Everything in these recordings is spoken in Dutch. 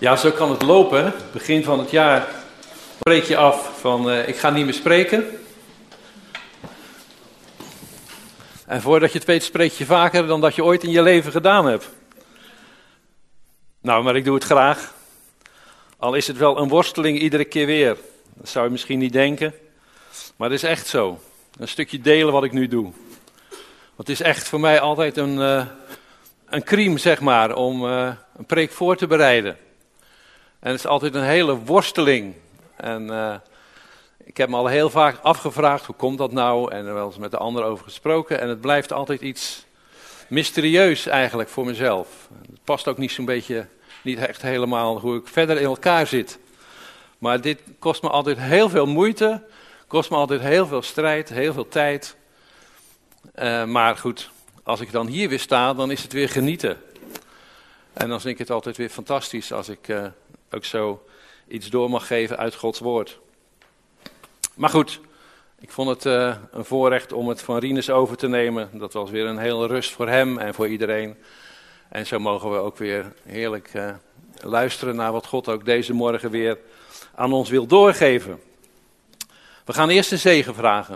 Ja, zo kan het lopen. Begin van het jaar spreek je af van ik ga niet meer spreken. En voordat je het weet spreek je vaker dan dat je ooit in je leven gedaan hebt. Nou, maar ik doe het graag. Al is het wel een worsteling iedere keer weer. Dat zou je misschien niet denken. Maar het is echt zo. Een stukje delen wat ik nu doe. Want het is echt voor mij altijd een crime, zeg maar, om een preek voor te bereiden. En het is altijd een hele worsteling. En ik heb me al heel vaak afgevraagd, hoe komt dat nou? En er wel eens met de anderen over gesproken. En het blijft altijd iets mysterieus eigenlijk voor mezelf. Het past ook niet zo'n beetje, niet echt helemaal hoe ik verder in elkaar zit. Maar dit kost me altijd heel veel moeite, kost me altijd heel veel strijd, heel veel tijd. Maar goed, als ik dan hier weer sta, dan is het weer genieten. En dan vind ik het altijd weer fantastisch als ik ook zo iets door mag geven uit Gods woord. Maar goed, ik vond het een voorrecht om het van Rinus over te nemen. Dat was weer een hele rust voor hem en voor iedereen. En zo mogen we ook weer heerlijk luisteren naar wat God ook deze morgen weer aan ons wil doorgeven. We gaan eerst een zegen vragen.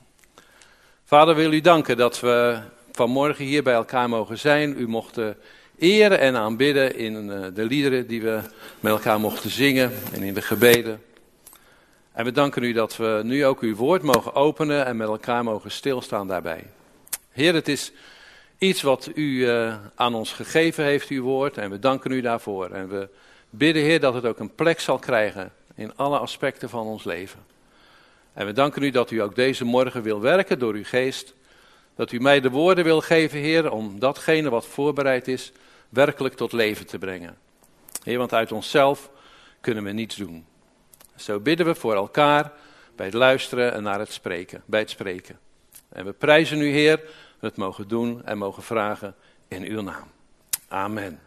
Vader, wil u danken dat we vanmorgen hier bij elkaar mogen zijn. U mochten eren en aanbidden in de liederen die we met elkaar mochten zingen en in de gebeden. En we danken u dat we nu ook uw woord mogen openen en met elkaar mogen stilstaan daarbij. Heer, het is iets wat u aan ons gegeven heeft, uw woord, en we danken u daarvoor. En we bidden, Heer, dat het ook een plek zal krijgen in alle aspecten van ons leven. En we danken u dat u ook deze morgen wil werken door uw geest. Dat u mij de woorden wil geven, Heer, om datgene wat voorbereid is, werkelijk tot leven te brengen. Heer, want uit onszelf kunnen we niets doen. Zo bidden we voor elkaar bij het luisteren en bij het spreken. En we prijzen u, Heer, het mogen doen en mogen vragen in uw naam. Amen.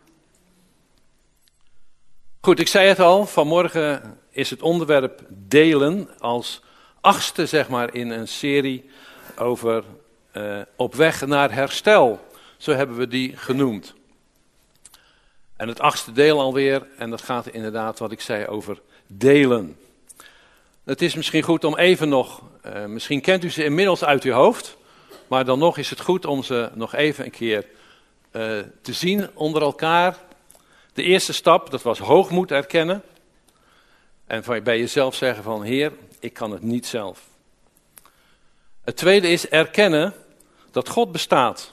Goed, ik zei het al, vanmorgen is het onderwerp delen als 8e, zeg maar, in een serie over op weg naar herstel. Zo hebben we die genoemd. En het 8e deel alweer, en dat gaat inderdaad wat ik zei over delen. Het is misschien goed om even nog, misschien kent u ze inmiddels uit uw hoofd, maar dan nog is het goed om ze nog even een keer te zien onder elkaar. De eerste stap, dat was hoogmoed erkennen. En bij jezelf zeggen van, Heer, ik kan het niet zelf. Het tweede is erkennen dat God bestaat.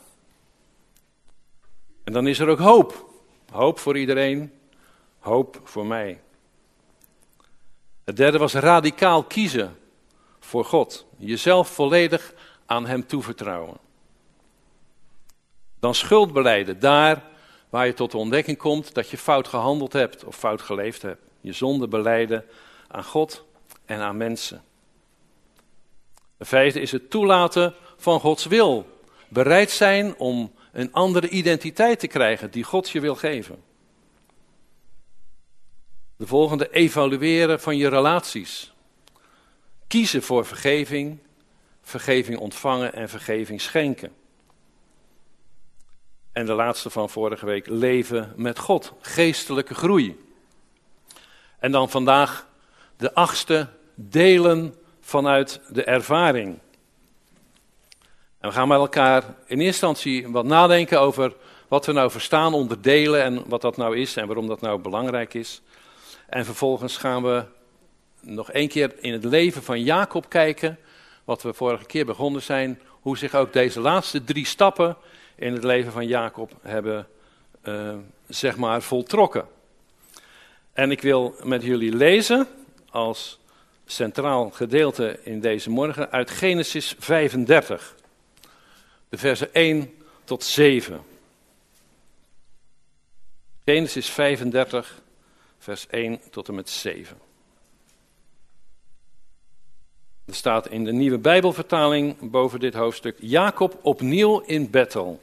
En dan is er ook hoop. Hoop voor iedereen, hoop voor mij. Het derde was radicaal kiezen voor God. Jezelf volledig aan hem toevertrouwen. Dan schuld belijden, daar waar je tot de ontdekking komt dat je fout gehandeld hebt of fout geleefd hebt. Je zonde belijden aan God en aan mensen. De vijfde is het toelaten van Gods wil. Bereid zijn om een andere identiteit te krijgen die God je wil geven. De volgende, evalueren van je relaties. Kiezen voor vergeving, vergeving ontvangen en vergeving schenken. En de laatste van vorige week, leven met God, geestelijke groei. En dan vandaag de 8e, delen vanuit de ervaring. En we gaan met elkaar in eerste instantie wat nadenken over wat we nou verstaan onder delen en wat dat nou is en waarom dat nou belangrijk is. En vervolgens gaan we nog 1 keer in het leven van Jacob kijken, wat we vorige keer begonnen zijn, hoe zich ook deze laatste 3 stappen in het leven van Jacob hebben, zeg maar, voltrokken. En ik wil met jullie lezen, als centraal gedeelte in deze morgen, uit Genesis 35, de versen 1 tot 7. Genesis 35, vers 1 tot en met 7. Er staat in de nieuwe Bijbelvertaling boven dit hoofdstuk, Jacob opnieuw in Bethel.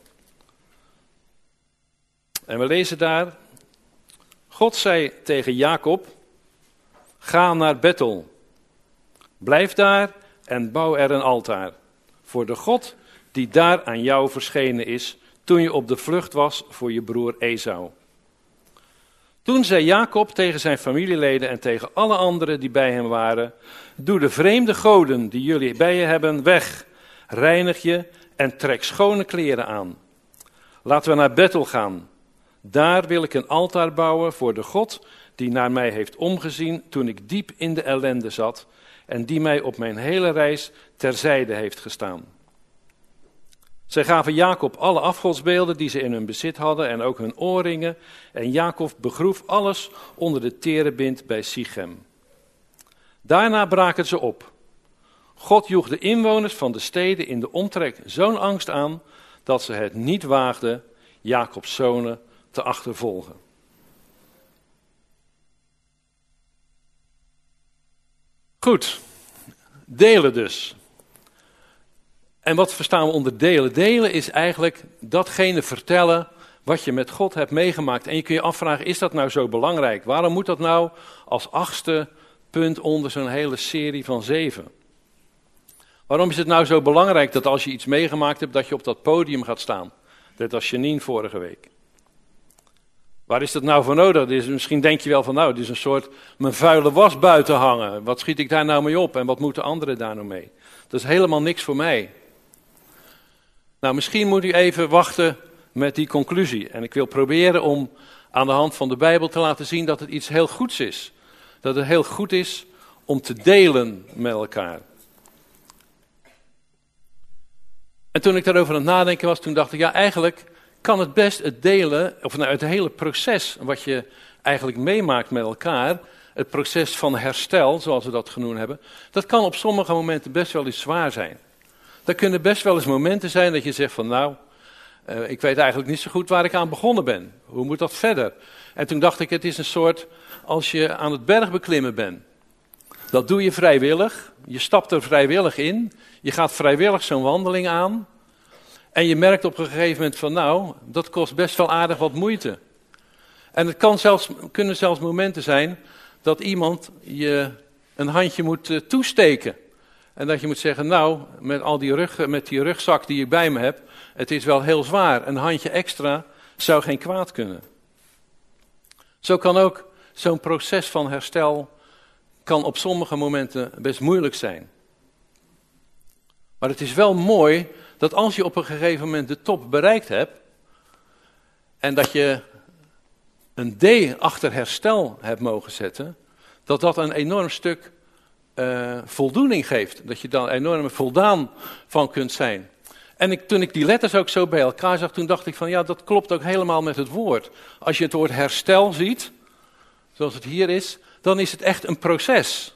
En we lezen daar, God zei tegen Jacob, ga naar Bethel, blijf daar en bouw er een altaar voor de God die daar aan jou verschenen is toen je op de vlucht was voor je broer Esau. Toen zei Jacob tegen zijn familieleden en tegen alle anderen die bij hem waren: doe de vreemde goden die jullie bij je hebben weg. Reinig je en trek schone kleren aan. Laten we naar Bethel gaan. Daar wil ik een altaar bouwen voor de God die naar mij heeft omgezien toen ik diep in de ellende zat en die mij op mijn hele reis terzijde heeft gestaan. Zij gaven Jacob alle afgodsbeelden die ze in hun bezit hadden en ook hun oorringen. En Jacob begroef alles onder de terebint bij Sichem. Daarna braken ze op. God joeg de inwoners van de steden in de omtrek zo'n angst aan dat ze het niet waagden Jacobs zonen te achtervolgen. Goed, delen dus. En wat verstaan we onder delen? Delen is eigenlijk datgene vertellen wat je met God hebt meegemaakt. En je kun je afvragen, is dat nou zo belangrijk? Waarom moet dat nou als 8e punt onder zo'n hele serie van 7? Waarom is het nou zo belangrijk dat als je iets meegemaakt hebt, dat je op dat podium gaat staan? Net als Janine vorige week. Waar is dat nou voor nodig? Misschien denk je wel van, nou, dit is een soort mijn vuile was buiten hangen. Wat schiet ik daar nou mee op en wat moeten anderen daar nou mee? Dat is helemaal niks voor mij. Nou, misschien moet u even wachten met die conclusie. En ik wil proberen om aan de hand van de Bijbel te laten zien dat het iets heel goeds is. Dat het heel goed is om te delen met elkaar. En toen ik daarover aan het nadenken was, toen dacht ik, ja, eigenlijk kan het best het delen, of nou, het hele proces wat je eigenlijk meemaakt met elkaar, het proces van herstel, zoals we dat genoemd hebben, dat kan op sommige momenten best wel eens zwaar zijn. Er kunnen best wel eens momenten zijn dat je zegt van nou, ik weet eigenlijk niet zo goed waar ik aan begonnen ben. Hoe moet dat verder? En toen dacht ik, het is een soort, als je aan het berg beklimmen bent. Dat doe je vrijwillig, je stapt er vrijwillig in, je gaat vrijwillig zo'n wandeling aan. En je merkt op een gegeven moment van nou, dat kost best wel aardig wat moeite. En het kunnen zelfs momenten zijn dat iemand je een handje moet toesteken. En dat je moet zeggen, nou, met die rugzak die ik bij me heb, het is wel heel zwaar. Een handje extra zou geen kwaad kunnen. Zo kan ook zo'n proces van herstel kan op sommige momenten best moeilijk zijn. Maar het is wel mooi dat als je op een gegeven moment de top bereikt hebt en dat je een D achter herstel hebt mogen zetten, dat een enorm stuk voldoening geeft. Dat je dan enorm voldaan van kunt zijn. En toen ik die letters ook zo bij elkaar zag, toen dacht ik van ja, dat klopt ook helemaal met het woord. Als je het woord herstel ziet, zoals het hier is, dan is het echt een proces.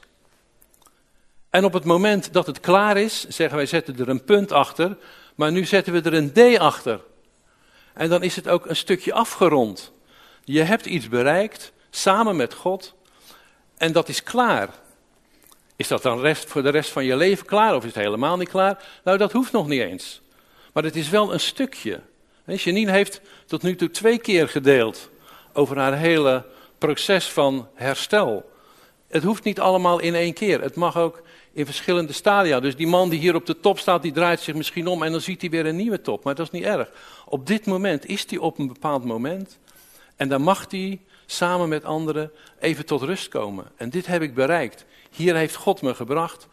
En op het moment dat het klaar is, zeggen wij zetten er een punt achter, maar nu zetten we er een D achter. En dan is het ook een stukje afgerond. Je hebt iets bereikt, samen met God, en dat is klaar. Is dat dan voor de rest van je leven klaar of is het helemaal niet klaar? Nou, dat hoeft nog niet eens. Maar het is wel een stukje. Janine heeft tot nu toe 2 keer gedeeld over haar hele proces van herstel. Het hoeft niet allemaal in 1 keer. Het mag ook in verschillende stadia. Dus die man die hier op de top staat, die draait zich misschien om en dan ziet hij weer een nieuwe top. Maar dat is niet erg. Op dit moment is hij op een bepaald moment. En dan mag hij samen met anderen even tot rust komen. En dit heb ik bereikt. Hier heeft God me gebracht.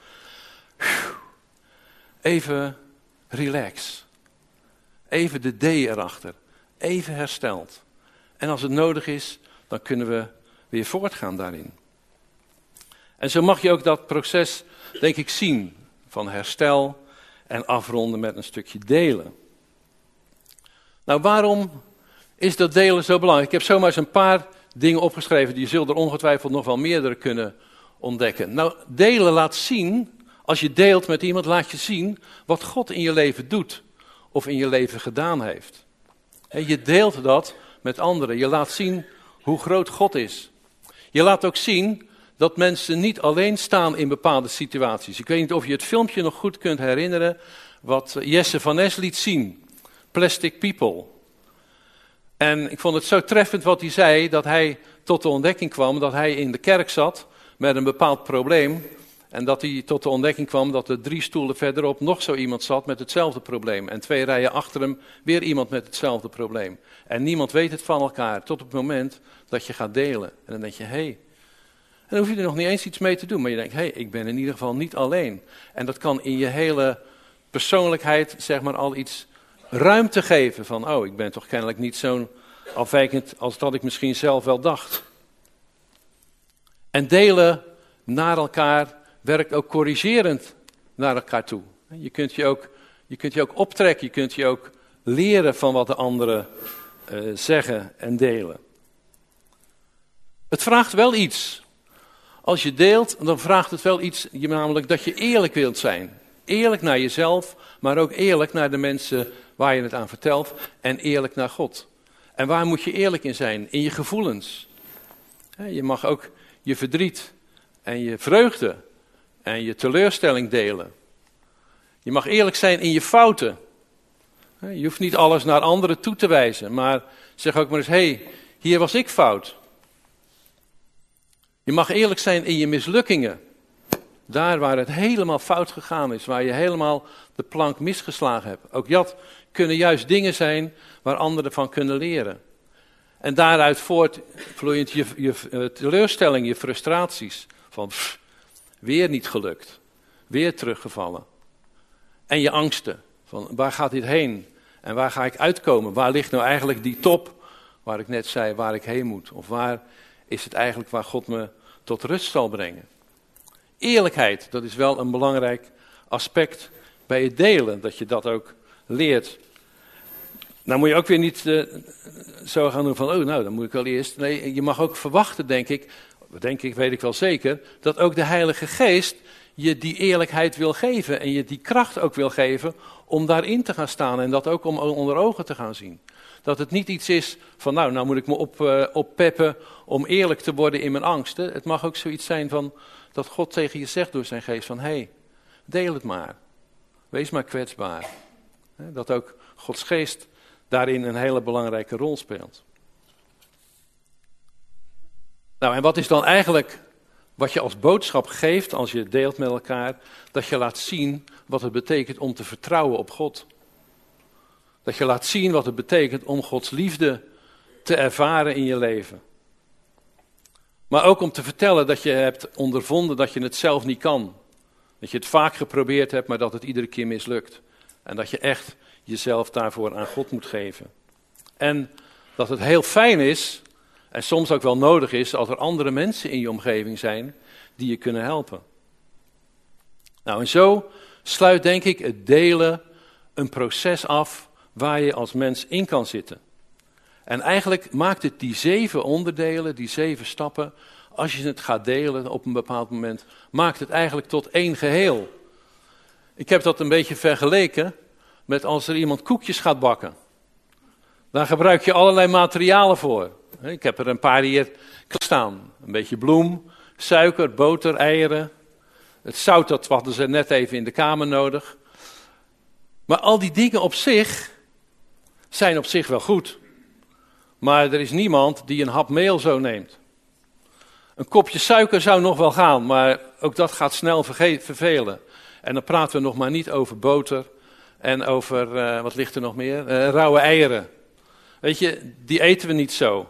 Even relax. Even de D erachter. Even hersteld. En als het nodig is, dan kunnen we weer voortgaan daarin. En zo mag je ook dat proces, denk ik, zien. Van herstel en afronden met een stukje delen. Nou, waarom is dat delen zo belangrijk? Ik heb zomaar eens een paar dingen opgeschreven. Je zult er ongetwijfeld nog wel meerdere kunnen ontdekken. Nou, delen laat zien, als je deelt met iemand, laat je zien wat God in je leven doet. Of in je leven gedaan heeft. En je deelt dat met anderen. Je laat zien hoe groot God is. Je laat ook zien dat mensen niet alleen staan in bepaalde situaties. Ik weet niet of je het filmpje nog goed kunt herinneren wat Jesse van Es liet zien. Plastic People. En ik vond het zo treffend wat hij zei, dat hij tot de ontdekking kwam dat hij in de kerk zat met een bepaald probleem. En dat hij tot de ontdekking kwam dat er 3 stoelen verderop nog zo iemand zat met hetzelfde probleem. En 2 rijen achter hem weer iemand met hetzelfde probleem. En niemand weet het van elkaar tot op het moment dat je gaat delen. En dan denk je, hé. En dan hoef je er nog niet eens iets mee te doen. Maar je denkt, hé, ik ben in ieder geval niet alleen. En dat kan in je hele persoonlijkheid zeg maar al iets ruimte geven. Van, oh, ik ben toch kennelijk niet zo'n afwijkend als dat ik misschien zelf wel dacht. En delen naar elkaar werkt ook corrigerend naar elkaar toe. Je kunt je ook optrekken, je kunt je ook leren van wat de anderen zeggen en delen. Het vraagt wel iets. Als je deelt, dan vraagt het wel iets, namelijk dat je eerlijk wilt zijn. Eerlijk naar jezelf, maar ook eerlijk naar de mensen waar je het aan vertelt en eerlijk naar God. En waar moet je eerlijk in zijn? In je gevoelens. Je mag ook je verdriet en je vreugde en je teleurstelling delen. Je mag eerlijk zijn in je fouten. Je hoeft niet alles naar anderen toe te wijzen, maar zeg ook maar eens, hé, hier was ik fout. Je mag eerlijk zijn in je mislukkingen. Daar waar het helemaal fout gegaan is, waar je helemaal de plank misgeslagen hebt. Ook dat kunnen juist dingen zijn waar anderen van kunnen leren. En daaruit voortvloeiend je teleurstelling, je frustraties. Van weer niet gelukt, weer teruggevallen. En je angsten, van waar gaat dit heen? En waar ga ik uitkomen? Waar ligt nou eigenlijk die top, waar ik net zei, waar ik heen moet? Of waar is het eigenlijk waar God me tot rust zal brengen? Eerlijkheid, dat is wel een belangrijk aspect bij het delen, dat je dat ook leert. Nou moet je ook weer niet zo gaan doen van, oh nou, dan moet ik wel eerst. Nee, je mag ook verwachten, denk ik, weet ik wel zeker, dat ook de Heilige Geest je die eerlijkheid wil geven en je die kracht ook wil geven om daarin te gaan staan en dat ook om onder ogen te gaan zien. Dat het niet iets is van, nou moet ik me oppeppen om eerlijk te worden in mijn angsten. Het mag ook zoiets zijn van dat God tegen je zegt door zijn geest van, hé, deel het maar. Wees maar kwetsbaar. Dat ook Gods geest daarin een hele belangrijke rol speelt. Nou, en wat is dan eigenlijk wat je als boodschap geeft als je deelt met elkaar? Dat je laat zien wat het betekent om te vertrouwen op God. Dat je laat zien wat het betekent om Gods liefde te ervaren in je leven. Maar ook om te vertellen dat je hebt ondervonden dat je het zelf niet kan. Dat je het vaak geprobeerd hebt, maar dat het iedere keer mislukt. En dat je echt jezelf daarvoor aan God moet geven. En dat het heel fijn is, en soms ook wel nodig is, als er andere mensen in je omgeving zijn die je kunnen helpen. Nou, en zo sluit denk ik het delen een proces af waar je als mens in kan zitten. En eigenlijk maakt het die 7 onderdelen, die 7 stappen, als je het gaat delen op een bepaald moment, maakt het eigenlijk tot één geheel. Ik heb dat een beetje vergeleken met als er iemand koekjes gaat bakken. Daar gebruik je allerlei materialen voor. Ik heb er een paar hier staan. Een beetje bloem, suiker, boter, eieren. Het zout, dat hadden ze net even in de kamer nodig. Maar al die dingen op zich zijn op zich wel goed. Maar er is niemand die een hap meel zo neemt. Een kopje suiker zou nog wel gaan, maar ook dat gaat snel vervelen. En dan praten we nog maar niet over boter en over, wat ligt er nog meer? Rauwe eieren. Weet je, die eten we niet zo.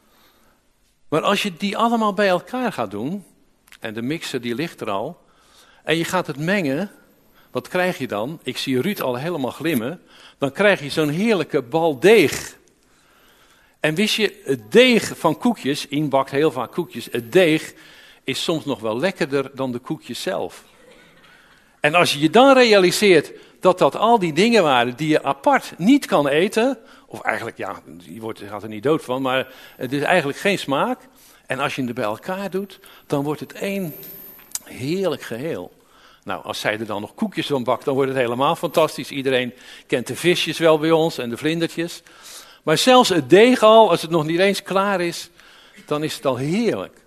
Maar als je die allemaal bij elkaar gaat doen, en de mixer die ligt er al, en je gaat het mengen, wat krijg je dan? Ik zie Ruud al helemaal glimmen. Dan krijg je zo'n heerlijke bal deeg. En wist je, het deeg van koekjes, Ien bakt heel vaak koekjes, het deeg is soms nog wel lekkerder dan de koekjes zelf. En als je je dan realiseert dat al die dingen waren die je apart niet kan eten, of eigenlijk, ja, je gaat er niet dood van, maar het is eigenlijk geen smaak. En als je het bij elkaar doet, dan wordt het één heerlijk geheel. Nou, als zij er dan nog koekjes van bakt, dan wordt het helemaal fantastisch. Iedereen kent de visjes wel bij ons en de vlindertjes. Maar zelfs het deeg al, als het nog niet eens klaar is, dan is het al heerlijk.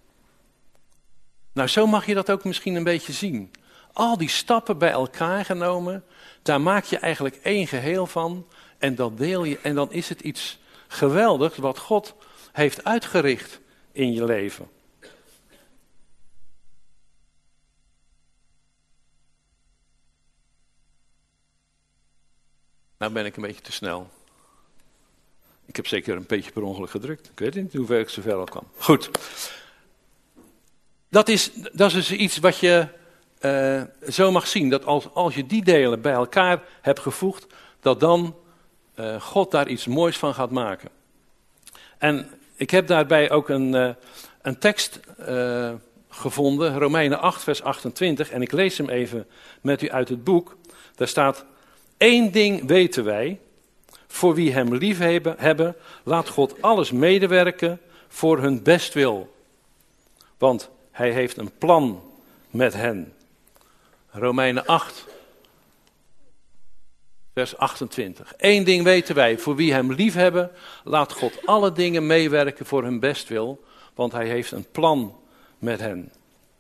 Nou, zo mag je dat ook misschien een beetje zien. Al die stappen bij elkaar genomen, daar maak je eigenlijk één geheel van. En dat deel je, en dan is het iets geweldigs wat God heeft uitgericht in je leven. Nou ben ik een beetje te snel. Ik heb zeker een beetje per ongeluk gedrukt. Ik weet niet hoe ver ik zover al kwam. Goed. Dat is dus iets wat je zo mag zien. Dat als je die delen bij elkaar hebt gevoegd, dat dan God daar iets moois van gaat maken. En ik heb daarbij ook een tekst gevonden, Romeinen 8 vers 28. En ik lees hem even met u uit het boek. Daar staat: 1 ding weten wij, voor wie hem lief hebben, laat God alles medewerken voor hun bestwil. Want hij heeft een plan met hen. Romeinen 8, vers 28. 1 ding weten wij, voor wie hem lief hebben, laat God alle dingen meewerken voor hun bestwil. Want hij heeft een plan met hen.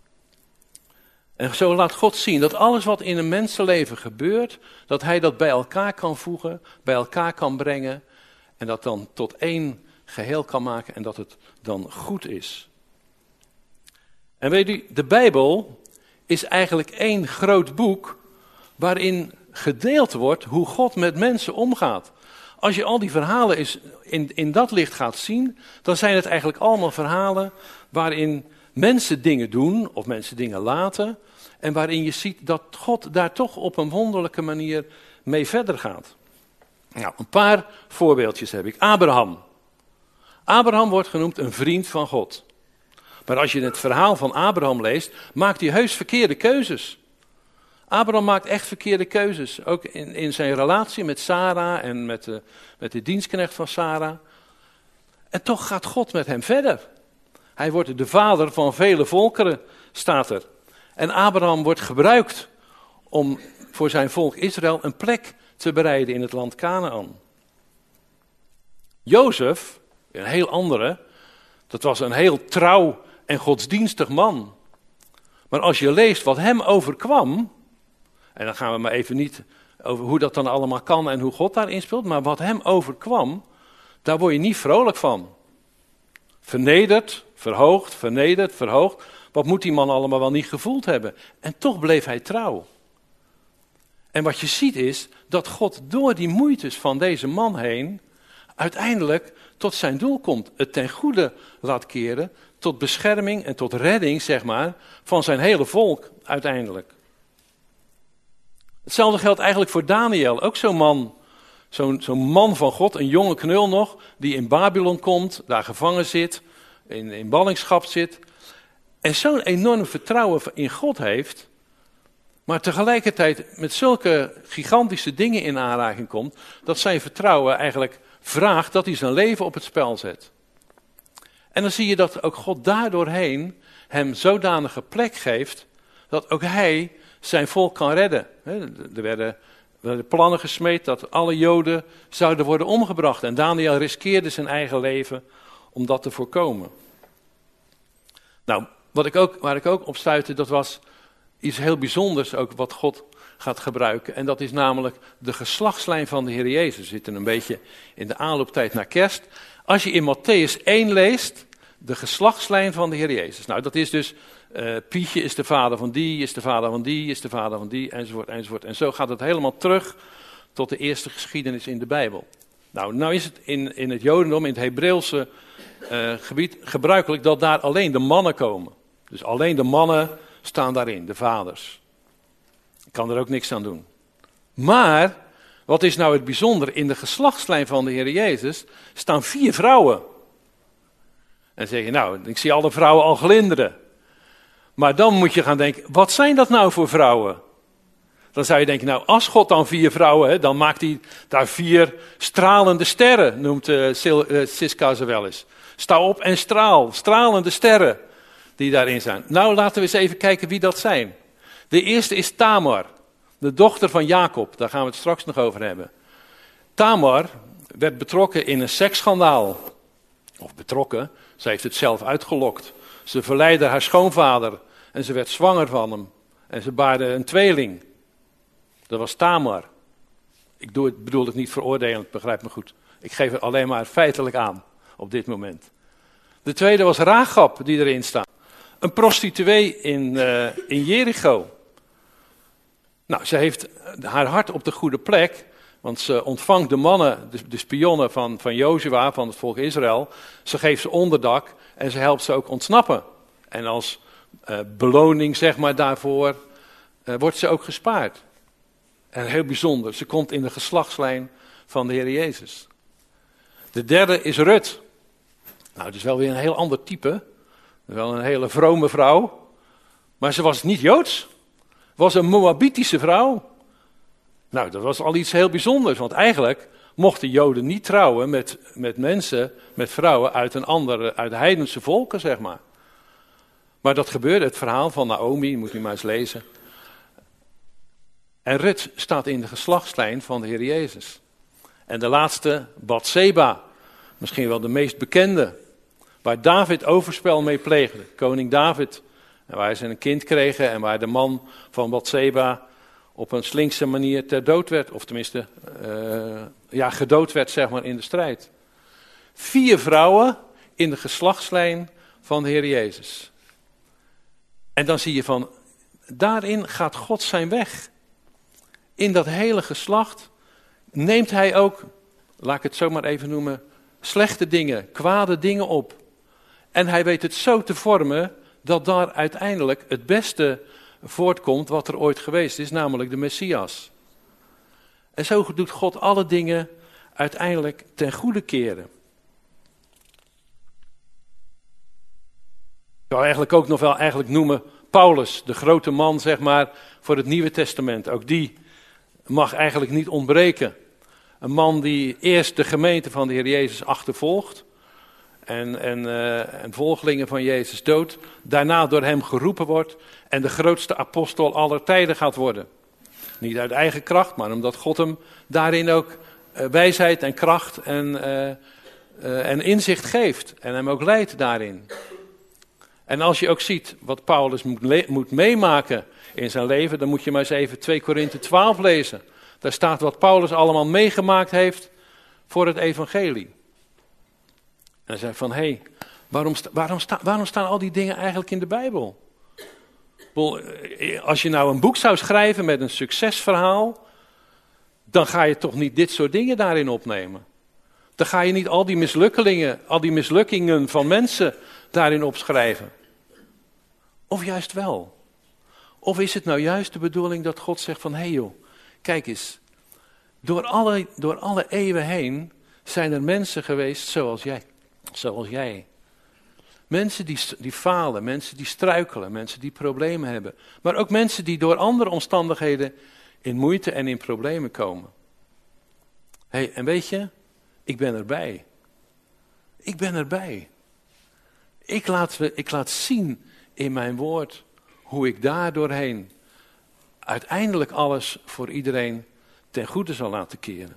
En zo laat God zien dat alles wat in een mensenleven gebeurt, dat hij dat bij elkaar kan voegen, bij elkaar kan brengen. En dat dan tot 1 geheel kan maken en dat het dan goed is. En weet u, de Bijbel is eigenlijk 1 groot boek waarin gedeeld wordt hoe God met mensen omgaat. Als je al die verhalen in dat licht gaat zien, dan zijn het eigenlijk allemaal verhalen waarin mensen dingen doen of mensen dingen laten. En waarin je ziet dat God daar toch op een wonderlijke manier mee verder gaat. Nou, een paar voorbeeldjes heb ik. Abraham. Abraham wordt genoemd een vriend van God. Maar als je het verhaal van Abraham leest, maakt hij heus verkeerde keuzes. Abraham maakt echt verkeerde keuzes. Ook in zijn relatie met Sarah en met de dienstknecht van Sarah. En toch gaat God met hem verder. Hij wordt de vader van vele volkeren, staat er. En Abraham wordt gebruikt om voor zijn volk Israël een plek te bereiden in het land Kanaan. Jozef, een heel andere, dat was een heel trouw en godsdienstig man. Maar als je leest wat hem overkwam, en dan gaan we maar even niet over hoe dat dan allemaal kan en hoe God daarin speelt, maar wat hem overkwam, daar word je niet vrolijk van. Vernederd, verhoogd, vernederd, verhoogd. Wat moet die man allemaal wel niet gevoeld hebben? En toch bleef hij trouw. En wat je ziet is dat God door die moeites van deze man heen uiteindelijk tot zijn doel komt. Het ten goede laat keren, tot bescherming en tot redding, zeg maar, van zijn hele volk uiteindelijk. Hetzelfde geldt eigenlijk voor Daniel, ook zo'n man. Zo'n man van God, een jonge knul nog, die in Babylon komt, daar gevangen zit, in ballingschap zit. En zo'n enorm vertrouwen in God heeft, maar tegelijkertijd met zulke gigantische dingen in aanraking komt, dat zijn vertrouwen eigenlijk vraagt dat hij zijn leven op het spel zet. En dan zie je dat ook God daardoorheen hem zodanige plek geeft, dat ook hij zijn volk kan redden. Er werden plannen gesmeed dat alle Joden zouden worden omgebracht. En Daniel riskeerde zijn eigen leven om dat te voorkomen. Nou, waar ik ook op stuitte, dat was iets heel bijzonders ook wat God gaat gebruiken. En dat is namelijk de geslachtslijn van de Heer Jezus. We zitten een beetje in de aanlooptijd naar kerst. Als je in Mattheüs 1 leest, de geslachtslijn van de Heer Jezus. Nou, dat is dus, Pietje is de vader van die, is de vader van die, is de vader van die, enzovoort, enzovoort. En zo gaat het helemaal terug tot de eerste geschiedenis in de Bijbel. Nou is het in het Jodendom, in het Hebreeuwse gebied, gebruikelijk dat daar alleen de mannen komen. Dus alleen de mannen staan daarin, de vaders. Ik kan er ook niks aan doen. Maar, wat is nou het bijzondere? In de geslachtslijn van de Heer Jezus staan 4 vrouwen. En dan zeg je, nou, ik zie alle vrouwen al glinderen. Maar dan moet je gaan denken, wat zijn dat nou voor vrouwen? Dan zou je denken, nou, als God dan 4 vrouwen, dan maakt hij daar 4 stralende sterren, noemt Siska ze wel eens. Sta op en straal, stralende sterren die daarin zijn. Nou, laten we eens even kijken wie dat zijn. De eerste is Tamar, de dochter van Jacob, daar gaan we het straks nog over hebben. Tamar werd betrokken in een seksschandaal. Of betrokken, ze heeft het zelf uitgelokt. Ze verleidde haar schoonvader en ze werd zwanger van hem. En ze baarde een tweeling. Dat was Tamar. Ik bedoel het niet veroordelend, begrijp me goed. Ik geef het alleen maar feitelijk aan op dit moment. De tweede was Rahab die erin staat. Een prostituee in Jericho. Nou, ze heeft haar hart op de goede plek, Want ze ontvangt de mannen, de spionnen van Jozua, van het volk Israël. Ze geeft ze onderdak en ze helpt ze ook ontsnappen. En als beloning, zeg maar, daarvoor wordt ze ook gespaard. En heel bijzonder, ze komt in de geslachtslijn van de Heer Jezus. De derde is Rut. Nou, het is wel weer een heel ander type. Wel een hele vrome vrouw. Maar ze was niet Joods. Was een Moabitische vrouw. Nou, dat was al iets heel bijzonders. Want eigenlijk mochten Joden niet trouwen met mensen, met vrouwen uit uit heidense volken, zeg maar. Maar dat gebeurde, het verhaal van Naomi, moet u maar eens lezen. En Rut staat in de geslachtslijn van de Heer Jezus. En de laatste, Batseba, misschien wel de meest bekende, waar David overspel mee pleegde. Koning David, en waar ze een kind kregen en waar de man van Batseba op een slinkse manier ter dood werd. Of tenminste, gedood werd, zeg maar, in de strijd. 4 vrouwen in de geslachtslijn van de Heer Jezus. En dan zie je van, daarin gaat God zijn weg. In dat hele geslacht neemt hij ook, laat ik het zo maar even noemen, slechte dingen, kwade dingen op. En hij weet het zo te vormen dat daar uiteindelijk het beste voortkomt wat er ooit geweest is, namelijk de Messias. En zo doet God alle dingen uiteindelijk ten goede keren. Ik zou eigenlijk ook nog wel noemen Paulus, de grote man, zeg maar, voor het Nieuwe Testament. Ook die mag eigenlijk niet ontbreken. Een man die eerst de gemeente van de Heer Jezus achtervolgt en volgelingen van Jezus doodt, daarna door hem geroepen wordt en de grootste apostel aller tijden gaat worden. Niet uit eigen kracht, maar omdat God hem daarin ook wijsheid en kracht en inzicht geeft en hem ook leidt daarin. En als je ook ziet wat Paulus moet meemaken in zijn leven, dan moet je maar eens even 2 Korinthe 12 lezen. Daar staat wat Paulus allemaal meegemaakt heeft voor het evangelie. En hij zegt van, hé, waarom staan al die dingen eigenlijk in de Bijbel? Als je nou een boek zou schrijven met een succesverhaal, dan ga je toch niet dit soort dingen daarin opnemen. Dan ga je niet al die mislukkingen van mensen daarin opschrijven. Of juist wel. Of is het nou juist de bedoeling dat God zegt van, hé joh, kijk eens. Door alle eeuwen heen zijn er mensen geweest zoals jij. Mensen die falen, mensen die struikelen, mensen die problemen hebben. Maar ook mensen die door andere omstandigheden in moeite en in problemen komen. Hé, en weet je, ik ben erbij. Ik ben erbij. Ik laat zien in mijn woord hoe ik daar doorheen uiteindelijk alles voor iedereen ten goede zal laten keren.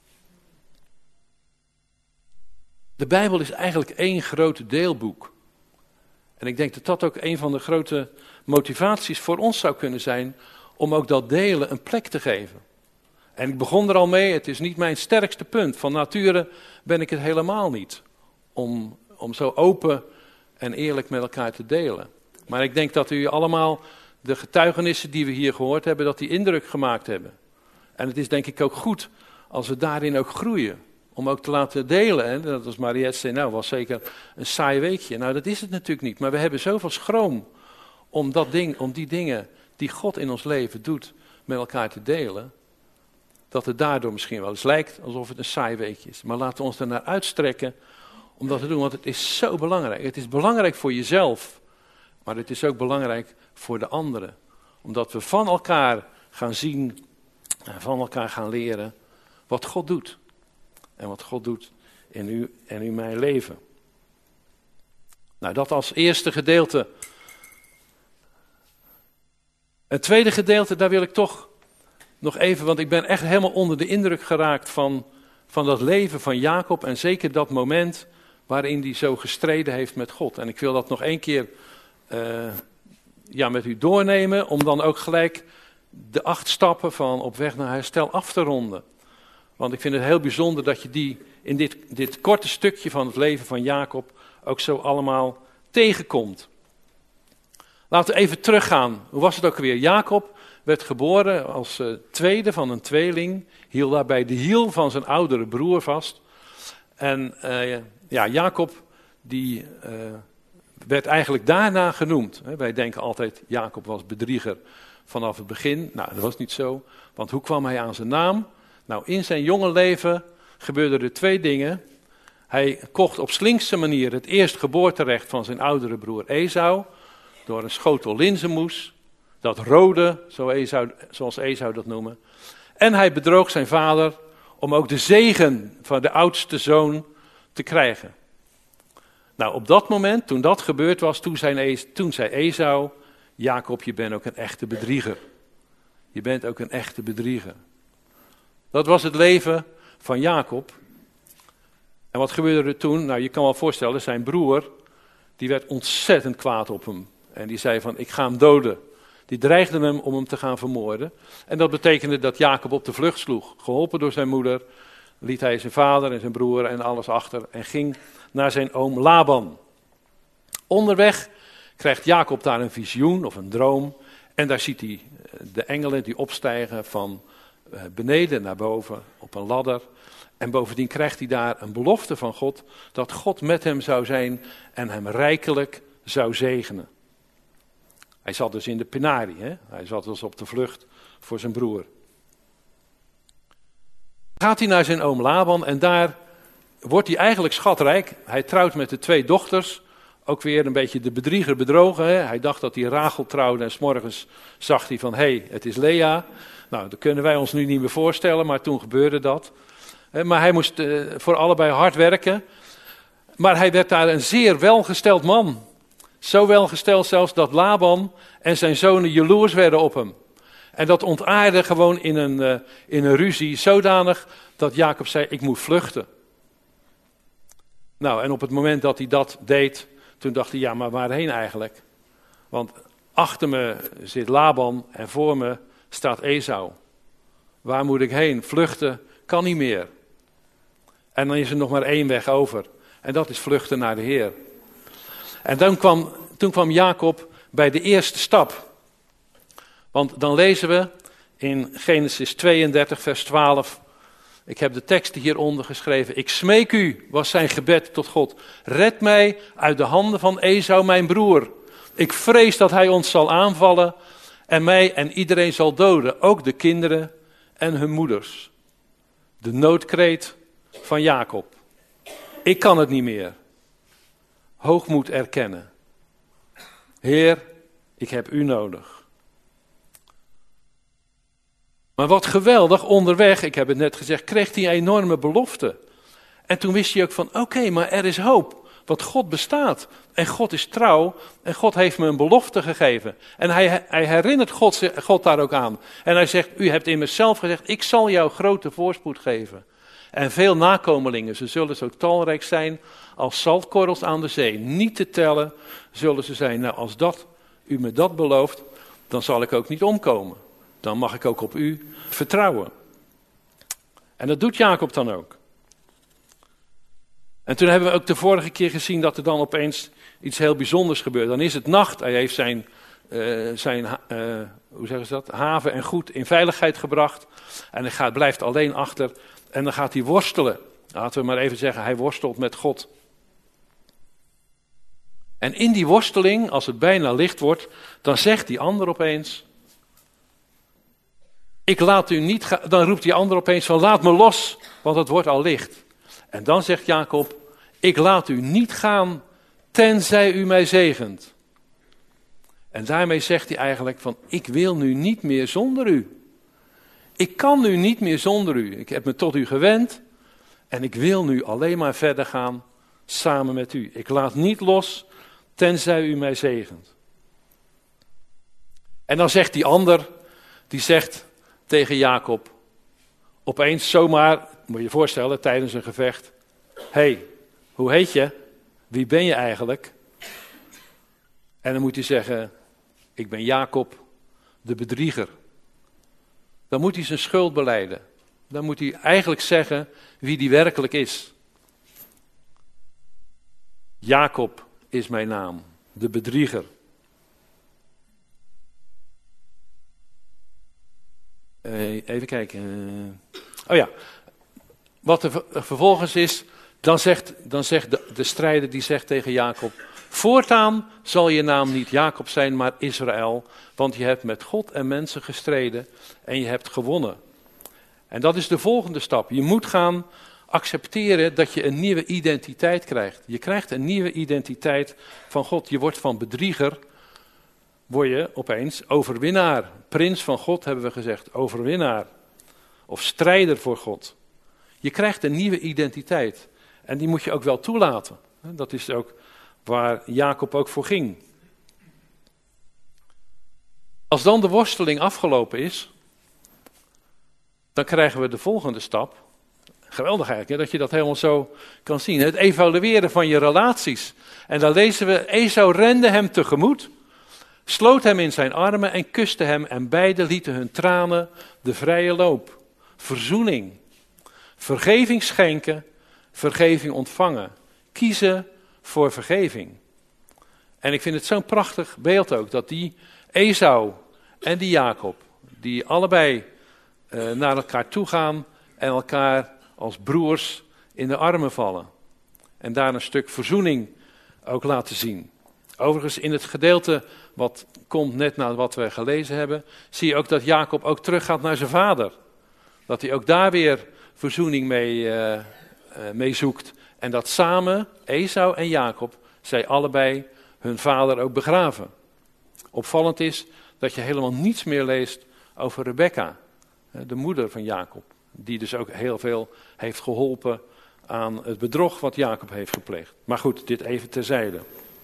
De Bijbel is eigenlijk één groot deelboek. En ik denk dat dat ook een van de grote motivaties voor ons zou kunnen zijn om ook dat delen een plek te geven. En ik begon er al mee, het is niet mijn sterkste punt. Van nature ben ik het helemaal niet. Om zo open en eerlijk met elkaar te delen. Maar ik denk dat u allemaal de getuigenissen die we hier gehoord hebben, dat die indruk gemaakt hebben. En het is denk ik ook goed als we daarin ook groeien. Om ook te laten delen. Hè? Dat was Mariette zei, nou was zeker een saai weekje. Nou dat is het natuurlijk niet. Maar we hebben zoveel schroom om die dingen die God in ons leven doet met elkaar te delen. Dat het daardoor misschien wel eens lijkt alsof het een saai weekje is. Maar laten we ons ernaar uitstrekken om dat te doen. Want het is zo belangrijk. Het is belangrijk voor jezelf. Maar het is ook belangrijk voor de anderen. Omdat we van elkaar gaan zien en van elkaar gaan leren wat God doet. En wat God doet in u en in mijn leven. Nou, dat als eerste gedeelte. Het tweede gedeelte, daar wil ik toch nog even, want ik ben echt helemaal onder de indruk geraakt van dat leven van Jacob. En zeker dat moment waarin hij zo gestreden heeft met God. En ik wil dat nog 1 keer met u doornemen, om dan ook gelijk de 8 stappen van op weg naar herstel af te ronden. Want ik vind het heel bijzonder dat je die in dit korte stukje van het leven van Jacob ook zo allemaal tegenkomt. Laten we even teruggaan. Hoe was het ook alweer? Jacob werd geboren als tweede van een tweeling, hield daarbij de hiel van zijn oudere broer vast. En Jacob die werd eigenlijk daarna genoemd. Wij denken altijd, Jacob was bedrieger vanaf het begin. Nou, dat was niet zo, want hoe kwam hij aan zijn naam? Nou, in zijn jonge leven gebeurden er 2 dingen. Hij kocht op slinkse manier het eerstgeboorterecht van zijn oudere broer Esau door een schotel linzenmoes, dat rode, zoals Esau dat noemen. En hij bedroog zijn vader om ook de zegen van de oudste zoon te krijgen. Nou, op dat moment, toen dat gebeurd was, toen zei Esau, Jacob, je bent ook een echte bedrieger. Je bent ook een echte bedrieger. Dat was het leven van Jacob. En wat gebeurde er toen? Nou, je kan wel voorstellen, zijn broer, die werd ontzettend kwaad op hem. En die zei van, ik ga hem doden. Die dreigde hem om hem te gaan vermoorden. En dat betekende dat Jacob op de vlucht sloeg. Geholpen door zijn moeder, liet hij zijn vader en zijn broer en alles achter en ging naar zijn oom Laban. Onderweg krijgt Jacob daar een visioen of een droom. En daar ziet hij de engelen die opstijgen van beneden naar boven op een ladder. En bovendien krijgt hij daar een belofte van God, dat God met hem zou zijn en hem rijkelijk zou zegenen. Hij zat dus in de penarie, hè? Hij zat dus op de vlucht voor zijn broer. Gaat hij naar zijn oom Laban en daar wordt hij eigenlijk schatrijk. Hij trouwt met de 2 dochters, ook weer een beetje de bedrieger bedrogen. Hè? Hij dacht dat hij Rachel trouwde en 's morgens zag hij van, hé, het is Lea. Nou, dat kunnen wij ons nu niet meer voorstellen, maar toen gebeurde dat. Maar hij moest voor allebei hard werken. Maar hij werd daar een zeer welgesteld man. Zo welgesteld zelfs dat Laban en zijn zonen jaloers werden op hem. En dat ontaarde gewoon in een ruzie zodanig dat Jacob zei, ik moet vluchten. Nou, en op het moment dat hij dat deed, toen dacht hij, ja, maar waarheen eigenlijk? Want achter me zit Laban en voor me staat Esau. Waar moet ik heen? Vluchten kan niet meer. En dan is er nog maar 1 weg over. En dat is vluchten naar de Heer. En toen kwam Jacob bij de eerste stap. Want dan lezen we in Genesis 32 vers 12. Ik heb de teksten hieronder geschreven. Ik smeek u, was zijn gebed tot God. Red mij uit de handen van Esau, mijn broer. Ik vrees dat hij ons zal aanvallen en mij en iedereen zal doden. Ook de kinderen en hun moeders. De noodkreet van Jacob. Ik kan het niet meer. Hoogmoed erkennen. Heer, ik heb u nodig. Maar wat geweldig, onderweg, ik heb het net gezegd, kreeg hij een enorme belofte. En toen wist hij ook van, oké, maar er is hoop. Want God bestaat. En God is trouw. En God heeft me een belofte gegeven. En hij herinnert God daar ook aan. En hij zegt, u hebt immers zelf gezegd, ik zal jou grote voorspoed geven. En veel nakomelingen, ze zullen zo talrijk zijn als zaltkorrels aan de zee. Niet te tellen zullen ze zijn. Nou, als u me dat belooft, dan zal ik ook niet omkomen. Dan mag ik ook op u vertrouwen. En dat doet Jacob dan ook. En toen hebben we ook de vorige keer gezien dat er dan opeens iets heel bijzonders gebeurt. Dan is het nacht, hij heeft zijn haven en goed in veiligheid gebracht. En hij blijft alleen achter en dan gaat hij worstelen. Laten we maar even zeggen, hij worstelt met God. En in die worsteling, als het bijna licht wordt, dan zegt die ander opeens, ik laat u niet gaan. Dan roept die ander opeens van, laat me los, want het wordt al licht. En dan zegt Jacob, ik laat u niet gaan, tenzij u mij zegent. En daarmee zegt hij eigenlijk van, ik wil nu niet meer zonder u. Ik kan nu niet meer zonder u. Ik heb me tot u gewend en ik wil nu alleen maar verder gaan samen met u. Ik laat niet los, tenzij u mij zegent. En dan zegt die ander, die zegt tegen Jacob, opeens zomaar, moet je je voorstellen, tijdens een gevecht. Hé, hoe heet je? Wie ben je eigenlijk? En dan moet hij zeggen, ik ben Jacob, de bedrieger. Dan moet hij zijn schuld belijden. Dan moet hij eigenlijk zeggen wie die werkelijk is. Jacob is mijn naam, de bedrieger. even kijken. Oh ja, wat er vervolgens is, dan zegt de strijder die zegt tegen Jacob: voortaan zal je naam niet Jacob zijn, maar Israël, want je hebt met God en mensen gestreden en je hebt gewonnen. En dat is de volgende stap. Je moet gaan accepteren dat je een nieuwe identiteit krijgt. Je krijgt een nieuwe identiteit van God. Je wordt van bedrieger, word je opeens overwinnaar. Prins van God hebben we gezegd, overwinnaar. Of strijder voor God. Je krijgt een nieuwe identiteit. En die moet je ook wel toelaten. Dat is ook waar Jacob ook voor ging. Als dan de worsteling afgelopen is, dan krijgen we de volgende stap. Geweldig eigenlijk, dat je dat helemaal zo kan zien. Het evalueren van je relaties. En dan lezen we: Esau rende hem tegemoet, sloot hem in zijn armen en kuste hem. En beiden lieten hun tranen de vrije loop. Verzoening. Vergeving schenken, vergeving ontvangen. Kiezen voor vergeving. En ik vind het zo'n prachtig beeld ook, dat die Esau en die Jacob, die allebei naar elkaar toe gaan en elkaar als broers in de armen vallen. En daar een stuk verzoening ook laten zien. Overigens in het gedeelte wat komt net na wat we gelezen hebben, zie je ook dat Jacob ook teruggaat naar zijn vader. Dat hij ook daar weer verzoening mee zoekt. En dat samen, Esau en Jacob, zij allebei hun vader ook begraven. Opvallend is dat je helemaal niets meer leest over Rebekka, de moeder van Jacob. Die dus ook heel veel heeft geholpen aan het bedrog wat Jacob heeft gepleegd. Maar goed, dit even terzijde.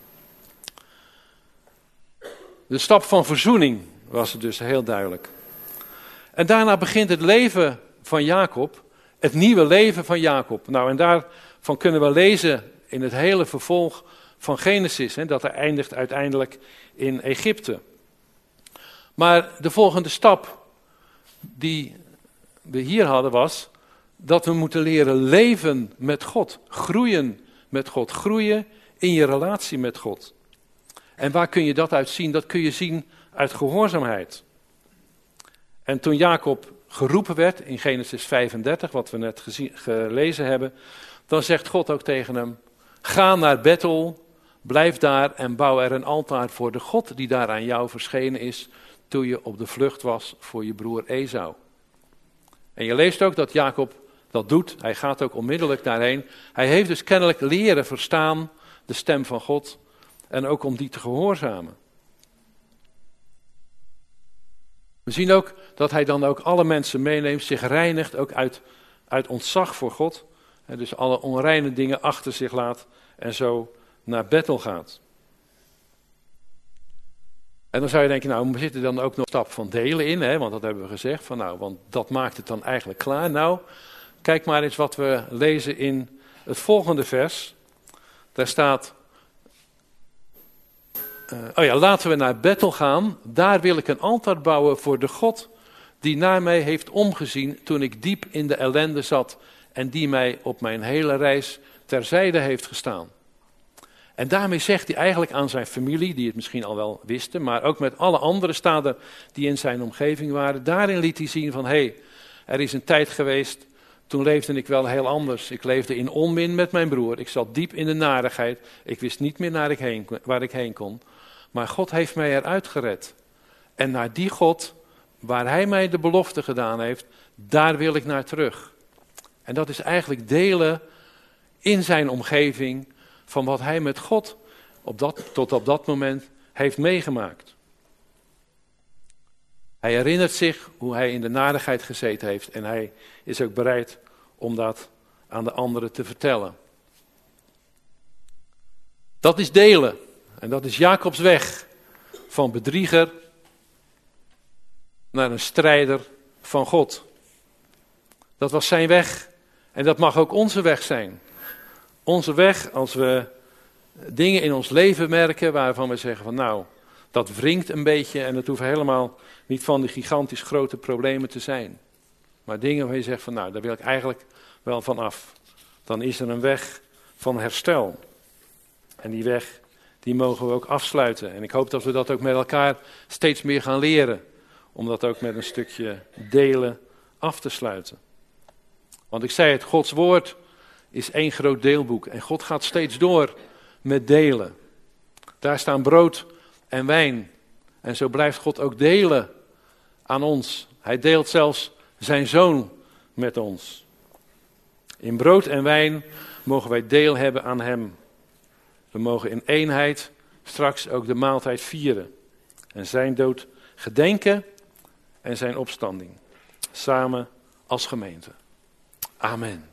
De stap van verzoening was het dus heel duidelijk. En daarna begint het leven van Jacob, het nieuwe leven van Jacob. Nou, en daarvan kunnen we lezen in het hele vervolg van Genesis, dat hij eindigt uiteindelijk in Egypte. Maar de volgende stap die we hier hadden was dat we moeten leren leven met God. Groeien met God. Groeien in je relatie met God. En waar kun je dat uit zien? Dat kun je zien uit gehoorzaamheid. En toen Jacob geroepen werd in Genesis 35, wat we net gelezen hebben, dan zegt God ook tegen hem: ga naar Bethel, blijf daar en bouw er een altaar voor de God die daar aan jou verschenen is toen je op de vlucht was voor je broer Esau. En je leest ook dat Jacob dat doet. Hij gaat ook onmiddellijk daarheen. Hij heeft dus kennelijk leren verstaan de stem van God en ook om die te gehoorzamen. We zien ook dat hij dan ook alle mensen meeneemt, zich reinigt, ook uit ontzag voor God. En dus alle onreine dingen achter zich laat en zo naar Bethel gaat. En dan zou je denken, nou, zit er dan ook nog een stap van delen in, hè? Want dat hebben we gezegd, want dat maakt het dan eigenlijk klaar. Nou, kijk maar eens wat we lezen in het volgende vers. Daar staat: laten we naar Bethel gaan, daar wil ik een altaar bouwen voor de God die naar mij heeft omgezien toen ik diep in de ellende zat en die mij op mijn hele reis terzijde heeft gestaan. En daarmee zegt hij eigenlijk aan zijn familie, die het misschien al wel wisten, maar ook met alle andere staden die in zijn omgeving waren. Daarin liet hij zien van, er is een tijd geweest, toen leefde ik wel heel anders. Ik leefde in onmin met mijn broer, ik zat diep in de narigheid, ik wist niet meer waar ik heen kon. Maar God heeft mij eruit gered. En naar die God, waar hij mij de belofte gedaan heeft, daar wil ik naar terug. En dat is eigenlijk delen in zijn omgeving van wat hij met God tot op dat moment heeft meegemaakt. Hij herinnert zich hoe hij in de narigheid gezeten heeft en hij is ook bereid om dat aan de anderen te vertellen. Dat is delen en dat is Jacobs weg van bedrieger naar een strijder van God. Dat was zijn weg en dat mag ook onze weg zijn. Onze weg als we dingen in ons leven merken waarvan we zeggen van nou, dat wringt een beetje en het hoeft helemaal niet van die gigantisch grote problemen te zijn. Maar dingen waar je zegt van nou, daar wil ik eigenlijk wel van af. Dan is er een weg van herstel. En die weg, die mogen we ook afsluiten. En ik hoop dat we dat ook met elkaar steeds meer gaan leren. Om dat ook met een stukje delen af te sluiten. Want ik zei het, Gods woord is één groot deelboek. En God gaat steeds door met delen. Daar staan brood en wijn. En zo blijft God ook delen aan ons. Hij deelt zelfs zijn zoon met ons. In brood en wijn mogen wij deel hebben aan hem. We mogen in eenheid straks ook de maaltijd vieren. En zijn dood gedenken en zijn opstanding. Samen als gemeente. Amen.